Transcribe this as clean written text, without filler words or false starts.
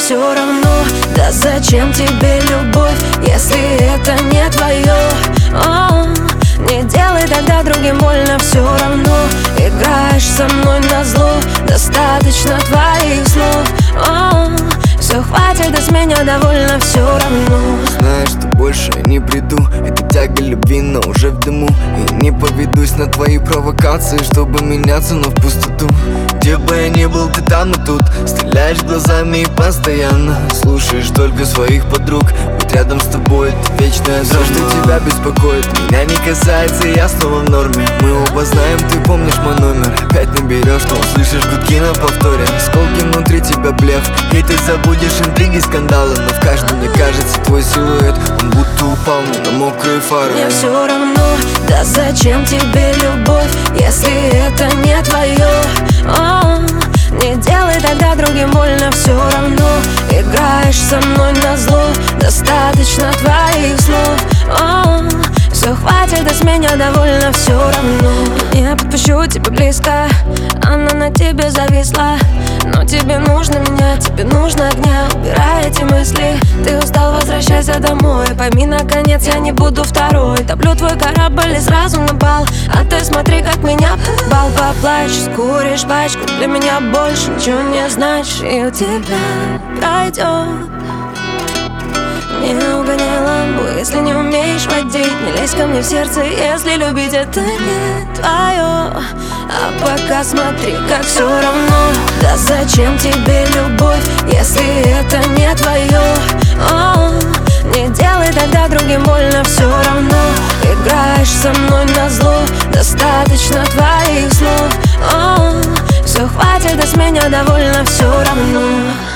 все равно. Да зачем тебе любовь, если это не твое? Не делай тогда другим больно, все равно. Играешь со мной назло, достаточно твоих слов. Все, хватит, да с меня довольно, все равно. Знаешь, что больше я не приду. Это тяга любви, но уже в дыму. И не поведусь на твои провокации, чтобы меняться, но в пустоту. Где бы я ни был, ты там и тут. Стреляешь глазами и постоянно слушаешь только своих подруг. Быть рядом с тобой — это вечная дрожь. Что тебя беспокоит, меня не касается, я снова в норме. Мы оба знаем, ты помнишь мой номер. Опять наберешь, но услышишь гудки на повторе. Осколки внутри тебя блеф, и ты забудешь интриги, скандалы. Но в каждом, мне кажется, твой силуэт, он будто упал мне на мокрые фары. Мне все равно, да зачем тебе любовь, если это не твое? Не делай тогда другим больно, все равно. Играешь со мной назло, достаточно твоих слов. Все, хватит, да с меня довольно, все равно. Я подпущу тебя близко, она на тебе зависла. Но тебе нужно меня, тебе нужно огня. Убирай эти мысли, ты устал, возвращайся домой. Пойми, наконец, я не буду второй. Топлю твой корабль и сразу на бал. А ты смотри, как меня бал. Поплачешь, скуришь пачку, для меня больше ничего не значит. И у тебя пройдет. Не угоняй ламбу, если не умеешь водить. Не лезь ко мне в сердце, если любить это не твое. А пока смотри, как все равно. Да зачем тебе любовь, если это не твое? Не делай тогда другим больно, все равно. Играешь со мной назло, достаточно твоих слов. Все, хватит, да с меня довольно, все равно.